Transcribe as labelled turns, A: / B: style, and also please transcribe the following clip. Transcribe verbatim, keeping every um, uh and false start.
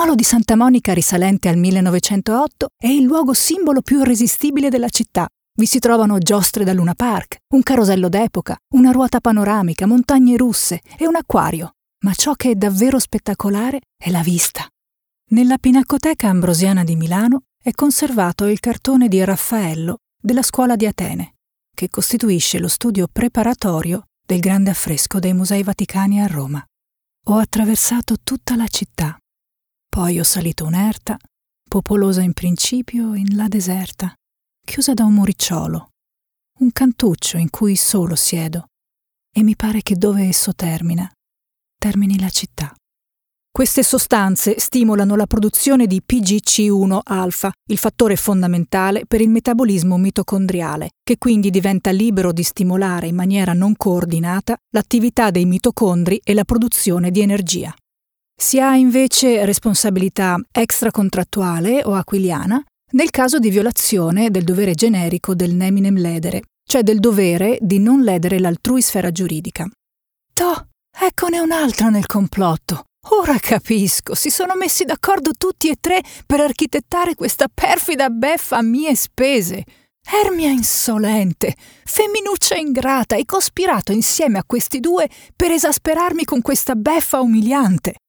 A: molo di Santa Monica risalente al millenovecentootto è il luogo simbolo più irresistibile della città. Vi si trovano giostre da Luna Park, un carosello d'epoca, una ruota panoramica, montagne russe e un acquario. Ma ciò che è davvero spettacolare è la vista. Nella Pinacoteca Ambrosiana di Milano è conservato il cartone di Raffaello della Scuola di Atene, che costituisce lo studio preparatorio del grande affresco dei Musei Vaticani a Roma. Ho attraversato tutta la città, poi ho salito un'erta, popolosa in principio, in là deserta, chiusa da un muricciolo, un cantuccio in cui solo siedo, e mi pare che dove esso termina, termini la città. Queste sostanze stimolano la produzione di P G C uno alfa, il fattore fondamentale per il metabolismo mitocondriale, che quindi diventa libero di stimolare in maniera non coordinata l'attività dei mitocondri e la produzione di energia. Si ha invece responsabilità extracontrattuale o aquiliana nel caso di violazione del dovere generico del neminem ledere, cioè del dovere di non ledere l'altrui sfera giuridica. Toh, eccone un'altra nel complotto. Ora capisco, si sono messi d'accordo tutti e tre per architettare questa perfida beffa a mie spese. Ermia insolente, femminuccia ingrata, hai cospirato insieme a questi due per esasperarmi con questa beffa umiliante.